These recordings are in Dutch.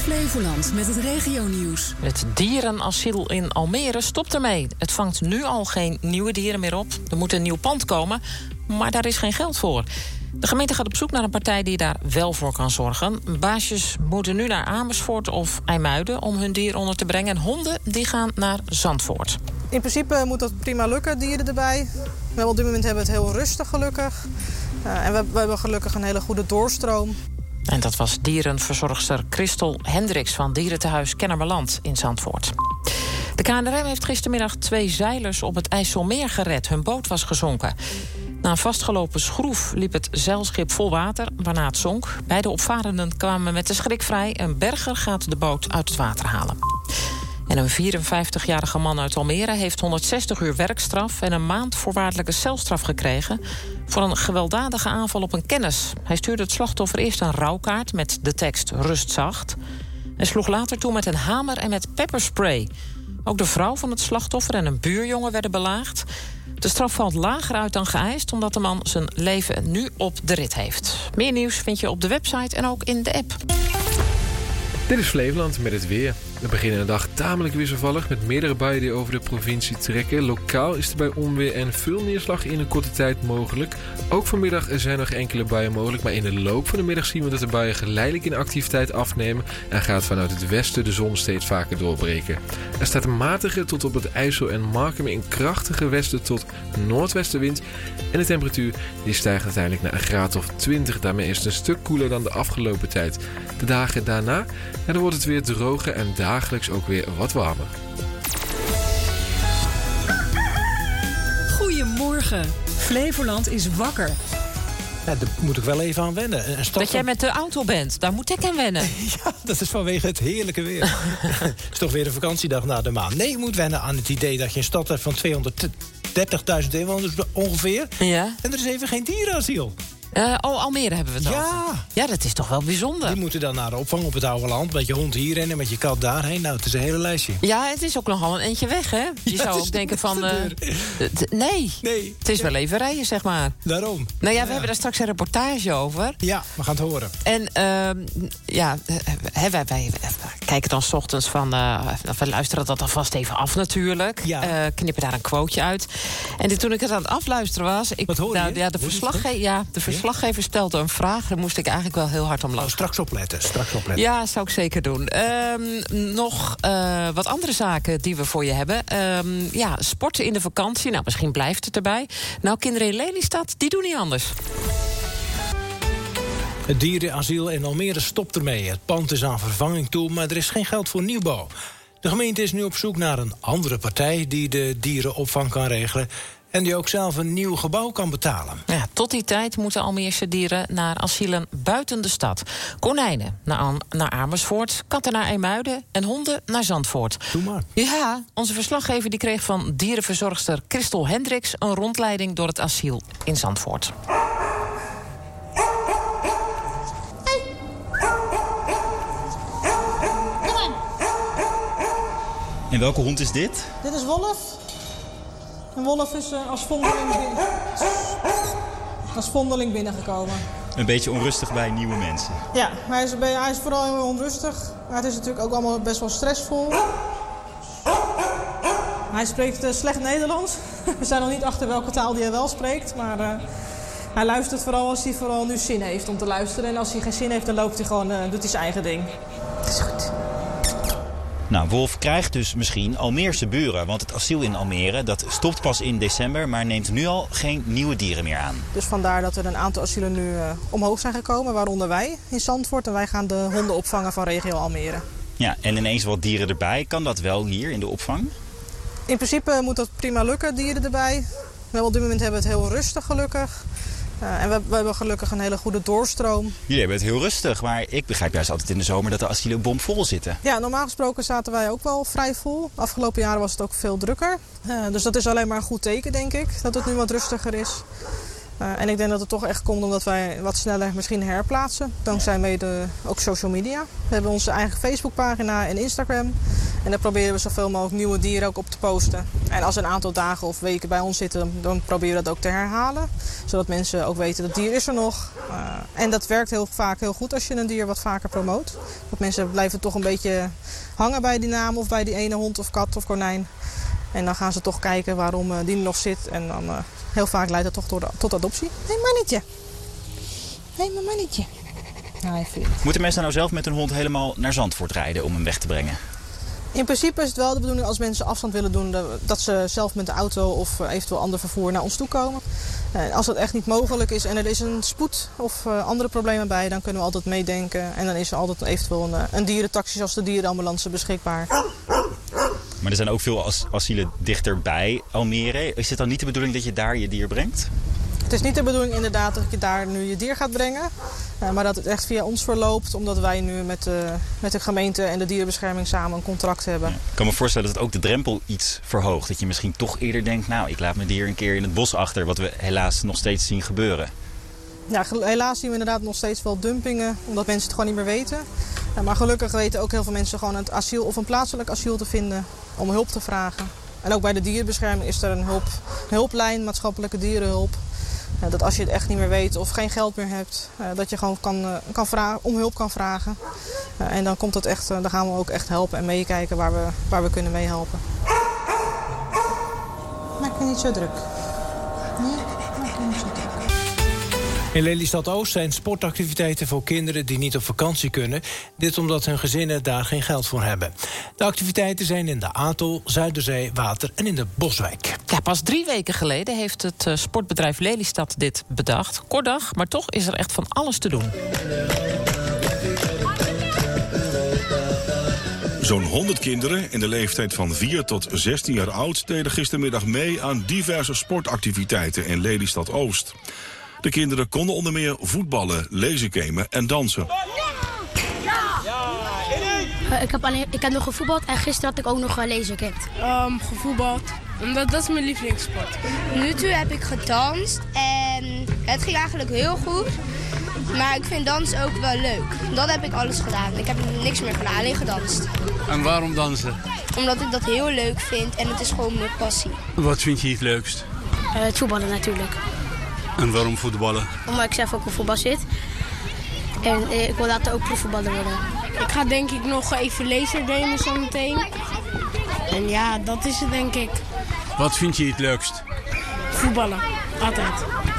Flevoland met het regionieuws. Het dierenasiel in Almere stopt ermee. Het vangt nu al geen nieuwe dieren meer op. Er moet een nieuw pand komen, maar daar is geen geld voor. De gemeente gaat op zoek naar een partij die daar wel voor kan zorgen. Baasjes moeten nu naar Amersfoort of IJmuiden om hun dier onder te brengen. En honden die gaan naar Zandvoort. In principe moet dat prima lukken, dieren erbij. Op dit moment hebben we het heel rustig gelukkig. En we hebben gelukkig een hele goede doorstroom. En dat was dierenverzorgster Christel Hendricks van Dierentehuis Kennemerland in Zandvoort. De KNRM heeft gistermiddag 2 zeilers op het IJsselmeer gered. Hun boot was gezonken. Na een vastgelopen schroef liep het zeilschip vol water, waarna het zonk. Beide opvarenden kwamen met de schrik vrij. Een berger gaat de boot uit het water halen. En een 54-jarige man uit Almere heeft 160 uur werkstraf en een maand voorwaardelijke celstraf gekregen voor een gewelddadige aanval op een kennis. Hij stuurde het slachtoffer eerst een rouwkaart met de tekst "Rust zacht" en sloeg later toe met een hamer en met pepperspray. Ook de vrouw van het slachtoffer en een buurjongen werden belaagd. De straf valt lager uit dan geëist, omdat de man zijn leven nu op de rit heeft. Meer nieuws vind je op de website en ook in de app. Dit is Flevoland met het weer. We beginnen de dag tamelijk wisselvallig met meerdere buien die over de provincie trekken. Lokaal is er bij onweer en veel neerslag in een korte tijd mogelijk. Ook vanmiddag zijn nog enkele buien mogelijk, maar in de loop van de middag zien we dat de buien geleidelijk in activiteit afnemen en gaat vanuit het westen de zon steeds vaker doorbreken. Er staat een matige tot op het IJssel en Marken een krachtige westen tot noordwestenwind en de temperatuur die stijgt uiteindelijk naar een graad of 20. Daarmee is het een stuk koeler dan de afgelopen tijd. De dagen daarna dan wordt het weer droger en dagelijks ook weer wat warmer. Goedemorgen. Flevoland is wakker. Ja, daar moet ik wel even aan wennen. Dat jij met de auto bent, daar moet ik aan wennen. Ja, dat is vanwege het heerlijke weer. Het is toch weer een vakantiedag na de maan. Nee, je moet wennen aan het idee dat je een stad hebt van 230.000 inwoners ongeveer. Ja. En er is even geen dierenasiel. Almere hebben we het over. Ja, dat is toch wel bijzonder. Die moeten dan naar de opvang op het oude land. Met je hond hierheen en met je kat daarheen. Nou, het is een hele lijstje. Ja, het is ook nogal een eentje weg, hè? Je zou ook denken van... Nee, het is wel even rijden, zeg maar. Daarom. Nou ja, we hebben daar straks een reportage over. Ja, we gaan het horen. En wij kijken dan 's ochtends van... we luisteren dat alvast even af natuurlijk. Ja. Knippen daar een quoteje uit. En toen ik het aan het afluisteren was... Wat hoor je? Ja, de verslaggever stelde een vraag. Daar moest ik eigenlijk wel heel hard om lachen. Straks opletten. Ja, zou ik zeker doen. Nog wat andere zaken die we voor je hebben. Sporten in de vakantie. Nou, misschien blijft het erbij. Nou, kinderen in Lelystad, die doen niet anders. Het dierenasiel in Almere stopt ermee. Het pand is aan vervanging toe, maar er is geen geld voor nieuwbouw. De gemeente is nu op zoek naar een andere partij die de dierenopvang kan regelen en die ook zelf een nieuw gebouw kan betalen. Ja, tot die tijd moeten Almeerse dieren naar asielen buiten de stad. Konijnen naar Amersfoort, katten naar IJmuiden en honden naar Zandvoort. Doe maar. Ja, onze verslaggever die kreeg van dierenverzorgster Christel Hendricks een rondleiding door het asiel in Zandvoort. En welke hond is dit? Dit is Wolf. En Wolf is als vondeling binnengekomen. Een beetje onrustig bij nieuwe mensen. Ja, hij is vooral heel onrustig. Maar het is natuurlijk ook allemaal best wel stressvol. Hij spreekt slecht Nederlands. We zijn nog niet achter welke taal hij wel spreekt. Maar hij luistert vooral als hij vooral nu zin heeft om te luisteren. En als hij geen zin heeft, dan loopt hij gewoon, doet hij zijn eigen ding. Het is goed. Nou, Wolf krijgt dus misschien Almeerse buren. Want het asiel in Almere dat stopt pas in december, maar neemt nu al geen nieuwe dieren meer aan. Dus vandaar dat er een aantal asielen nu omhoog zijn gekomen, waaronder wij in Zandvoort. En wij gaan de honden opvangen van regio Almere. Ja, en ineens wat dieren erbij. Kan dat wel hier in de opvang? In principe moet dat prima lukken, dieren erbij. Op dit moment hebben we het heel rustig gelukkig. En we hebben gelukkig een hele goede doorstroom. Jullie hebben het heel rustig, maar ik begrijp juist altijd in de zomer dat de asielen bomvol zitten. Ja, normaal gesproken zaten wij ook wel vrij vol. Afgelopen jaren was het ook veel drukker. Dus dat is alleen maar een goed teken, denk ik, dat het nu wat rustiger is. En ik denk dat het toch echt komt omdat wij wat sneller misschien herplaatsen. Dankzij mede ook social media. We hebben onze eigen Facebookpagina en Instagram. En daar proberen we zoveel mogelijk nieuwe dieren ook op te posten. En als een aantal dagen of weken bij ons zitten, dan proberen we dat ook te herhalen. Zodat mensen ook weten dat het dier is er nog. En dat werkt heel vaak heel goed als je een dier wat vaker promoot. Dat mensen blijven toch een beetje hangen bij die naam of bij die ene hond of kat of konijn. En dan gaan ze toch kijken waarom die er nog zit. En dan heel vaak leidt dat toch tot adoptie. Hé, mannetje. Hé, mijn mannetje. Moeten mensen nou zelf met hun hond helemaal naar Zandvoort rijden om hem weg te brengen? In principe is het wel de bedoeling als mensen afstand willen doen, dat ze zelf met de auto of eventueel ander vervoer naar ons toe komen. Als dat echt niet mogelijk is en er is een spoed of andere problemen bij, dan kunnen we altijd meedenken. En dan is er altijd eventueel een dierentaxi zoals de dierenambulance beschikbaar. Maar er zijn ook veel asielen dichterbij Almere. Is het dan niet de bedoeling dat je daar je dier brengt? Het is niet de bedoeling inderdaad dat je daar nu je dier gaat brengen. Maar dat het echt via ons verloopt. Omdat wij nu met de gemeente en de dierenbescherming samen een contract hebben. Ja. Ik kan me voorstellen dat het ook de drempel iets verhoogt. Dat je misschien toch eerder denkt, nou ik laat mijn dier een keer in het bos achter. Wat we helaas nog steeds zien gebeuren. Ja, helaas zien we inderdaad nog steeds wel dumpingen. Omdat mensen het gewoon niet meer weten. Maar gelukkig weten ook heel veel mensen gewoon het asiel of een plaatselijk asiel te vinden. Om hulp te vragen. En ook bij de dierenbescherming is er een hulplijn, maatschappelijke dierenhulp. Dat als je het echt niet meer weet of geen geld meer hebt, dat je gewoon om hulp kan vragen. En dan komt het echt, dan gaan we ook echt helpen en meekijken waar we kunnen meehelpen. Maak je niet zo druk. Nee, maak je niet zo druk. In Lelystad-Oost zijn sportactiviteiten voor kinderen die niet op vakantie kunnen. Dit omdat hun gezinnen daar geen geld voor hebben. De activiteiten zijn in de Atol, Zuiderzee, Water en in de Boswijk. Ja, pas 3 weken geleden heeft het sportbedrijf Lelystad dit bedacht. Kort dag, maar toch is er echt van alles te doen. Zo'n 100 kinderen in de leeftijd van 4 tot 16 jaar oud deden gistermiddag mee aan diverse sportactiviteiten in Lelystad-Oost. De kinderen konden onder meer voetballen, lasergamen en dansen. Ik heb nog gevoetbald en gisteren had ik ook nog lasergamed. Gevoetbald, omdat dat is mijn lievelingssport. Nu toe heb ik gedanst en het ging eigenlijk heel goed. Maar ik vind dansen ook wel leuk. Dat heb ik alles gedaan. Ik heb niks meer gedaan, alleen gedanst. En waarom dansen? Omdat ik dat heel leuk vind en het is gewoon mijn passie. Wat vind je het leukst? Het voetballen natuurlijk. En waarom voetballen? Omdat ik zelf ook op voetbal zit. En ik wil later ook profvoetballer worden. Ik ga denk ik nog even lasergamen zo meteen. En ja, dat is het denk ik. Wat vind je het leukst? Voetballen, altijd.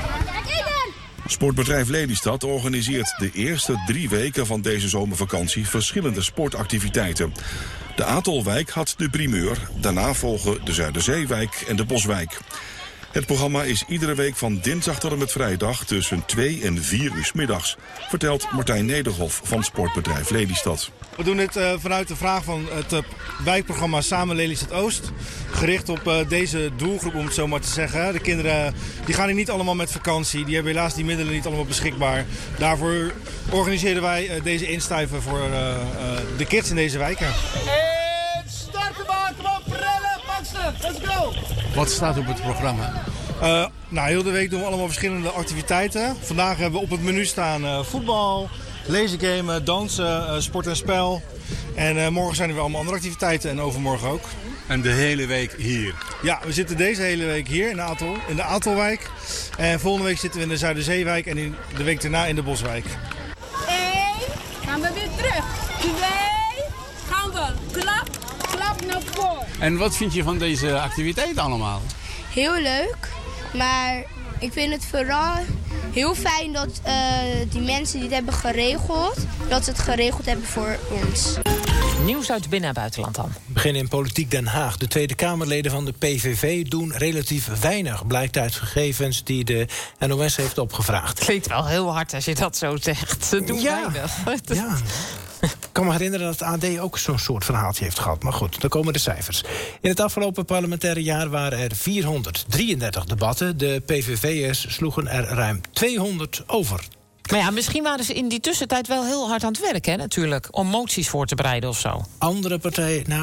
Sportbedrijf Lelystad organiseert de eerste 3 weken van deze zomervakantie verschillende sportactiviteiten. De Atolwijk had de primeur, daarna volgen de Zuiderzeewijk en de Boswijk. Het programma is iedere week van dinsdag tot en met vrijdag tussen 2 en 4 uur 's middags, vertelt Martijn Nederhof van sportbedrijf Lelystad. We doen dit vanuit de vraag van het wijkprogramma Samen Lelystad-Oost. Gericht op deze doelgroep, om het zo maar te zeggen. De kinderen die gaan hier niet allemaal met vakantie. Die hebben helaas die middelen niet allemaal beschikbaar. Daarvoor organiseren wij deze instuiven voor de kids in deze wijken. En starten maar, kom op, prellen, pak ze, let's go! Wat staat op het programma? Heel de week doen we allemaal verschillende activiteiten. Vandaag hebben we op het menu staan voetbal, lasergamen, dansen, sport en spel. En morgen zijn er weer allemaal andere activiteiten en overmorgen ook. En de hele week hier? Ja, we zitten deze hele week hier in de Atolwijk. En volgende week zitten we in de Zuiderzeewijk en in de week daarna in de Boswijk. 1, gaan we weer terug. 2, gaan we. Klap naar voren. En wat vind je van deze activiteit allemaal? Heel leuk, maar ik vind het vooral heel fijn dat die mensen die het hebben geregeld, dat ze het geregeld hebben voor ons. Nieuws uit binnen- en buitenland dan. We beginnen in Politiek Den Haag. De Tweede Kamerleden van de PVV doen relatief weinig, blijkt uit gegevens die de NOS heeft opgevraagd. Klinkt wel heel hard als je dat zo zegt. Ze doen weinig. Ja. Ik kan me herinneren dat het AD ook zo'n soort verhaaltje heeft gehad. Maar goed, dan komen de cijfers. In het afgelopen parlementaire jaar waren er 433 debatten. De PVV'ers sloegen er ruim 200 over. Maar ja, misschien waren ze in die tussentijd wel heel hard aan het werk, hè, natuurlijk. Om moties voor te bereiden of zo. Andere partijen,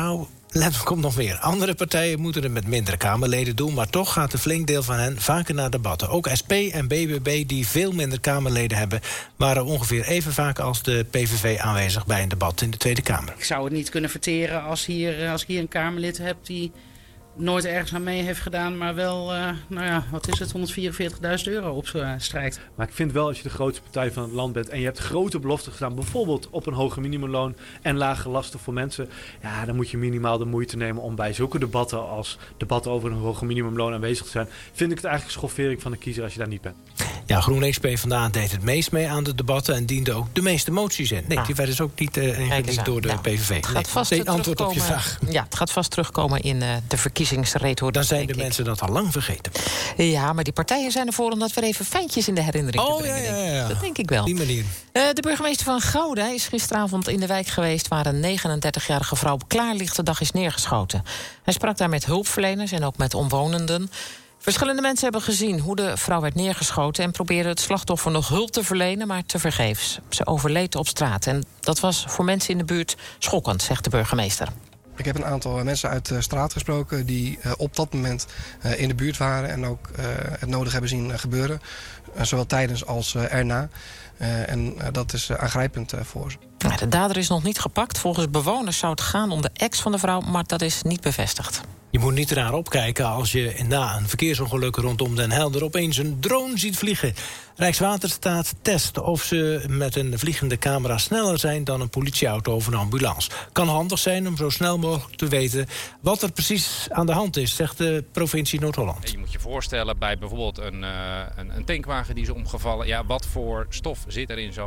Let komt nog meer. Andere partijen moeten het met mindere Kamerleden doen, maar toch gaat een flink deel van hen vaker naar debatten. Ook SP en BBB, die veel minder Kamerleden hebben, waren ongeveer even vaak als de PVV aanwezig bij een debat in de Tweede Kamer. Ik zou het niet kunnen verteren als ik hier een Kamerlid heb die nooit ergens aan mee heeft gedaan, maar wel, wat is het, €144.000 opstrijkt. Maar ik vind wel, als je de grootste partij van het land bent en je hebt grote beloften gedaan, bijvoorbeeld op een hoger minimumloon en lage lasten voor mensen, ja, dan moet je minimaal de moeite nemen om bij zulke debatten als debatten over een hoger minimumloon aanwezig te zijn. Vind ik het eigenlijk schoffering van de kiezer als je daar niet bent. Ja, GroenLinks PvdA deed het meest mee aan de debatten en diende ook de meeste moties in. Nee, die werden dus ook niet ingediend door de PVV. Het gaat vast antwoord op je vraag. Ja, het gaat vast terugkomen in de verkiezingsretoriek. Dan zijn de mensen dat al lang vergeten. Ja, maar die partijen zijn ervoor om dat weer even fijntjes in de herinnering te brengen. Ja. Dat denk ik wel. Die manier. De burgemeester van Gouda is gisteravond in de wijk geweest waar een 39-jarige vrouw op klaarlichte dag is neergeschoten. Hij sprak daar met hulpverleners en ook met omwonenden. Verschillende mensen hebben gezien hoe de vrouw werd neergeschoten en probeerden het slachtoffer nog hulp te verlenen, maar tevergeefs. Ze overleed op straat en dat was voor mensen in de buurt schokkend, zegt de burgemeester. Ik heb een aantal mensen uit de straat gesproken die op dat moment in de buurt waren en ook het nodig hebben zien gebeuren. Zowel tijdens als erna. En dat is aangrijpend voor ze. De dader is nog niet gepakt. Volgens bewoners zou het gaan om de ex van de vrouw, maar dat is niet bevestigd. Je moet niet raar opkijken als je na een verkeersongeluk rondom Den Helder opeens een drone ziet vliegen. Rijkswaterstaat test of ze met een vliegende camera sneller zijn dan een politieauto of een ambulance. Kan handig zijn om zo snel mogelijk te weten wat er precies aan de hand is, zegt de provincie Noord-Holland. Je moet je voorstellen bij bijvoorbeeld een tankwagen die is omgevallen. Ja, wat voor stof zit er in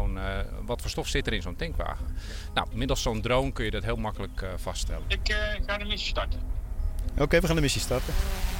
zo'n tankwagen? Nou, middels zo'n drone kun je dat heel makkelijk vaststellen. Ik ga de missie starten. Oké, we gaan de missie starten.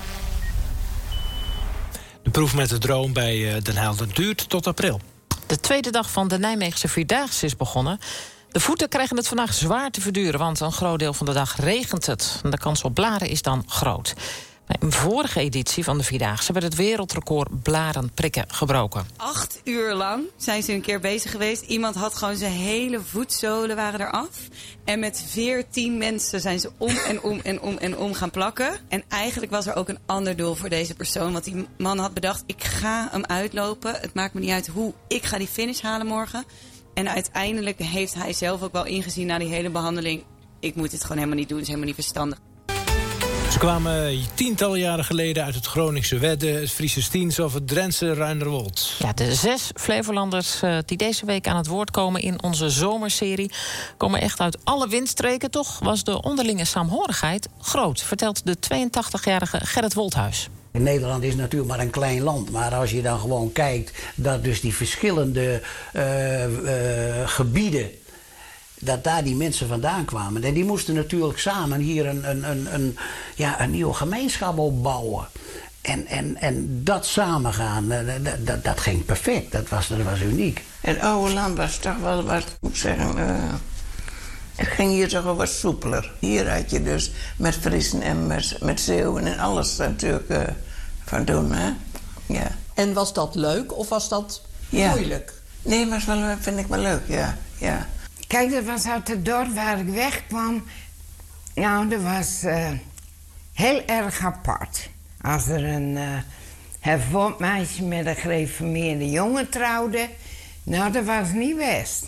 De proef met de drone bij Den Helder duurt tot april. De tweede dag van de Nijmeegse Vierdaagse is begonnen. De voeten krijgen het vandaag zwaar te verduren, want een groot deel van de dag regent het. De kans op blaren is dan groot. Bij een vorige editie van de Vierdaagse werd het wereldrecord blaren prikken gebroken. 8 uur lang zijn ze een keer bezig geweest. Iemand had gewoon zijn hele voetzolen waren eraf. En met 14 mensen zijn ze om gaan plakken. En eigenlijk was er ook een ander doel voor deze persoon. Want die man had bedacht, ik ga hem uitlopen. Het maakt me niet uit hoe, ik ga die finish halen morgen. En uiteindelijk heeft hij zelf ook wel ingezien na die hele behandeling, ik moet dit gewoon helemaal niet doen, het is helemaal niet verstandig. Ze kwamen tientallen jaren geleden uit het Groningse Wedde, het Friese Stiens of het Drentse Ruinerwold. Ja, de 6 Flevolanders die deze week aan het woord komen in onze zomerserie komen echt uit alle windstreken. Toch was de onderlinge saamhorigheid groot, vertelt de 82-jarige Gerrit Wolthuis. Nederland is natuurlijk maar een klein land. Maar als je dan gewoon kijkt dat dus die verschillende gebieden, dat daar die mensen vandaan kwamen. En die moesten natuurlijk samen hier een nieuwe gemeenschap opbouwen. En dat samengaan, dat ging perfect. Dat was uniek. Het oude land was toch wel wat, moet ik zeggen, het ging hier toch wel wat soepeler. Hier had je dus met Friesen en met Zeeuwen en alles natuurlijk van doen, hè? Ja. En was dat leuk of was dat moeilijk? Nee, was wel, vind ik wel leuk, ja. Kijk, dat was uit het dorp waar ik wegkwam. Nou, dat was heel erg apart. Als er een hervormd meisje met een gereformeerde jongen trouwde, nou, dat was niet best.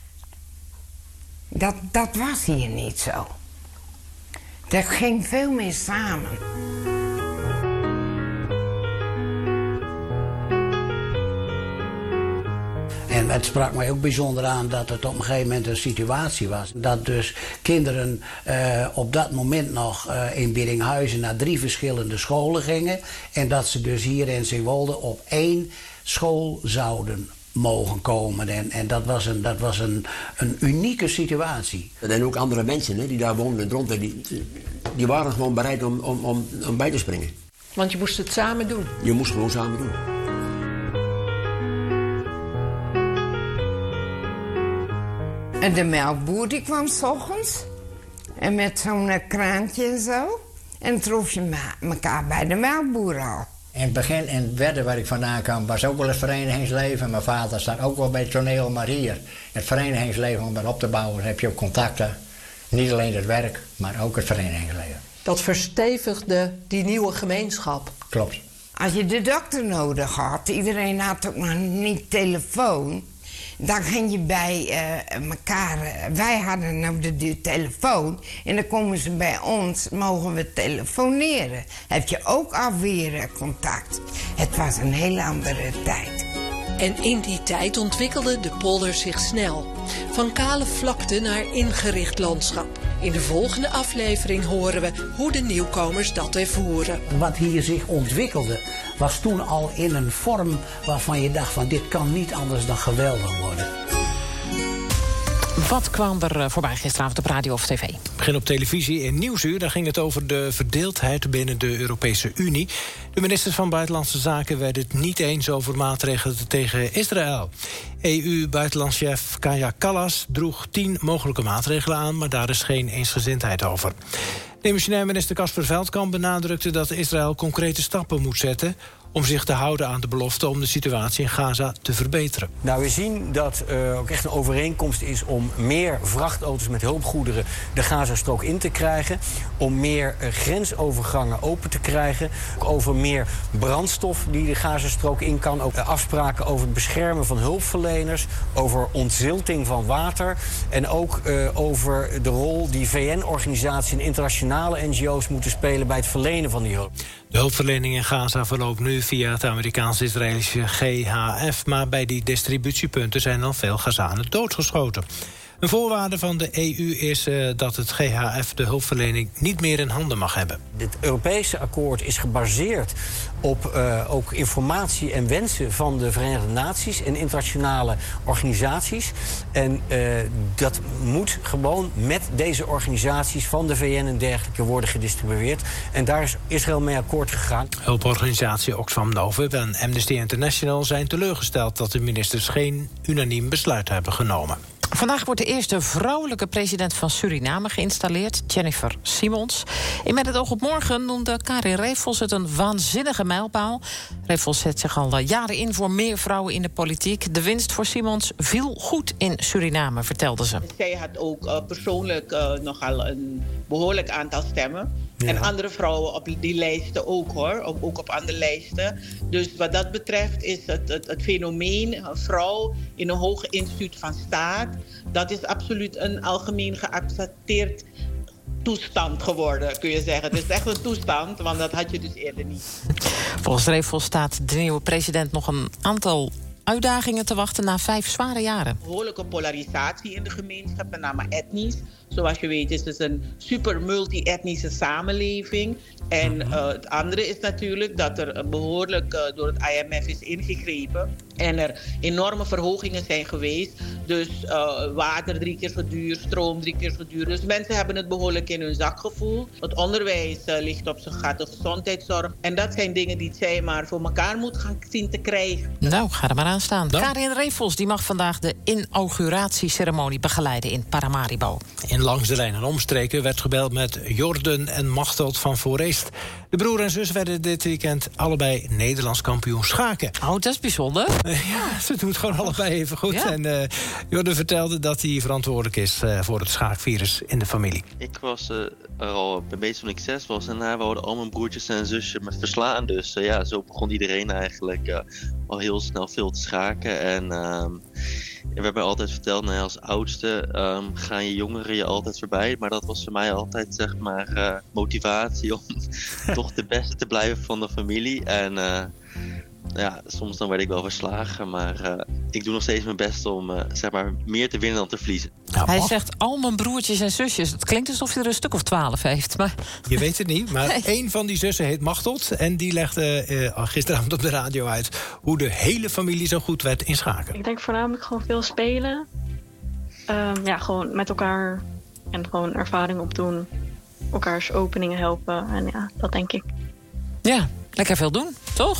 Dat was hier niet zo. Dat ging veel meer samen. En het sprak mij ook bijzonder aan dat het op een gegeven moment een situatie was. Dat dus kinderen op dat moment nog in Biddinghuizen naar 3 verschillende scholen gingen. En dat ze dus hier in Zeewolde op 1 school zouden mogen komen. En dat was een unieke situatie. En ook andere mensen die daar woonden rond, die waren gewoon bereid om bij te springen. Want je moest het samen doen? Je moest gewoon samen doen. En de melkboer die kwam 's ochtends. En met zo'n kraantje en zo. En trof je elkaar bij de melkboer al. In het begin in Wedde, waar ik vandaan kwam, was ook wel het verenigingsleven. Mijn vader staat ook wel bij het toneel, maar hier, het verenigingsleven om dat op te bouwen, heb je ook contacten. Niet alleen het werk, maar ook het verenigingsleven. Dat verstevigde die nieuwe gemeenschap. Klopt. Als je de dokter nodig had, iedereen had ook nog niet telefoon. Dan ging je bij elkaar. Wij hadden nou de telefoon. En dan komen ze bij ons, mogen we telefoneren. Heb je ook alweer contact. Het was een hele andere tijd. En in die tijd ontwikkelde de polder zich snel. Van kale vlakte naar ingericht landschap. In de volgende aflevering horen we hoe de nieuwkomers dat ervoeren. Wat hier zich ontwikkelde was toen al in een vorm waarvan je dacht van dit kan niet anders dan geweldig worden. Wat kwam er voorbij gisteravond op radio of tv? Begin op televisie in Nieuwsuur. Daar ging het over de verdeeldheid binnen de Europese Unie. De ministers van Buitenlandse Zaken werden het niet eens over maatregelen tegen Israël. EU-buitenlandschef Kaja Kallas droeg 10 mogelijke maatregelen aan, maar daar is geen eensgezindheid over. Demissionair minister Casper Veldkamp benadrukte dat Israël concrete stappen moet zetten om zich te houden aan de belofte om de situatie in Gaza te verbeteren. Nou, we zien dat ook echt een overeenkomst is om meer vrachtauto's met hulpgoederen de Gazastrook in te krijgen, om meer grensovergangen open te krijgen, ook over meer brandstof die de Gazastrook in kan, ook afspraken over het beschermen van hulpverleners, over ontzilting van water en ook over de rol die VN-organisaties en internationale NGO's moeten spelen bij het verlenen van die hulp. De hulpverlening in Gaza verloopt nu via het Amerikaans-Israëlische GHF, maar bij die distributiepunten zijn al veel Gazanen doodgeschoten. Een voorwaarde van de EU is dat het GHF de hulpverlening niet meer in handen mag hebben. Dit Europese akkoord is gebaseerd op ook informatie en wensen van de Verenigde Naties en internationale organisaties. En dat moet gewoon met deze organisaties van de VN en dergelijke worden gedistribueerd. En daar is Israël mee akkoord gegaan. Hulporganisatie Oxfam Novib en Amnesty International zijn teleurgesteld dat de ministers geen unaniem besluit hebben genomen. Vandaag wordt de eerste vrouwelijke president van Suriname geïnstalleerd, Jennifer Simons. In Met het oog op morgen noemde Karin Refels het een waanzinnige mijlpaal. Refels zet zich al jaren in voor meer vrouwen in de politiek. De winst voor Simons viel goed in Suriname, vertelde ze. Zij had ook persoonlijk nogal een behoorlijk aantal stemmen. Ja. En andere vrouwen op die lijsten ook hoor, ook op andere lijsten. Dus wat dat betreft is het fenomeen een vrouw in een hoger instituut van staat, dat is absoluut een algemeen geaccepteerd toestand geworden, kun je zeggen. Het is echt een toestand, want dat had je dus eerder niet. Volgens Refels staat de nieuwe president nog een aantal uitdagingen te wachten na 5 zware jaren. Behoorlijke polarisatie in de gemeenschap, met name etnisch. Zoals je weet is het een super multi-etnische samenleving. En het andere is natuurlijk dat er behoorlijk door het IMF is ingegrepen. En er enorme verhogingen zijn geweest. Dus water 3 keer zo duur, stroom 3 keer zo duur. Dus mensen hebben het behoorlijk in hun zak gevoeld. Het onderwijs ligt op zijn gat, de gezondheidszorg. En dat zijn dingen die zij maar voor elkaar moet gaan zien te krijgen. Nou, ga er maar aan staan. Karin Refels die mag vandaag de inauguratieceremonie begeleiden in Paramaribo. In Langs de Lijn en omstreken werd gebeld met Jorden en Machteld van Foreest. De broer en zus werden dit weekend allebei Nederlands kampioen schaken. Oh, dat is bijzonder. Ja, ze doen het gewoon allebei even goed. Ja. En Jorden vertelde dat hij verantwoordelijk is voor het schaakvirus in de familie. Ik was er al een beetje toen ik 6 was. En daar wouden al mijn broertjes en zusjes me verslaan. Dus ja, zo begon iedereen eigenlijk al heel snel veel te schaken. En er werd mij altijd verteld, nou ja, als oudste gaan je jongeren je altijd voorbij. Maar dat was voor mij altijd zeg maar motivatie om toch de beste te blijven van de familie. En ja, soms dan werd ik wel verslagen, maar ik doe nog steeds mijn best om zeg maar meer te winnen dan te verliezen. Ja, hij zegt al mijn broertjes en zusjes. Het klinkt alsof hij er een stuk of 12 heeft. Maar je weet het niet, maar één van die zussen heet Machteld. En die legde gisteravond op de radio uit hoe de hele familie zo goed werd in schaken. Ik denk voornamelijk gewoon veel spelen. Ja, gewoon met elkaar en gewoon ervaring opdoen. Elkaars openingen helpen en ja, dat denk ik. Ja, lekker veel doen, toch?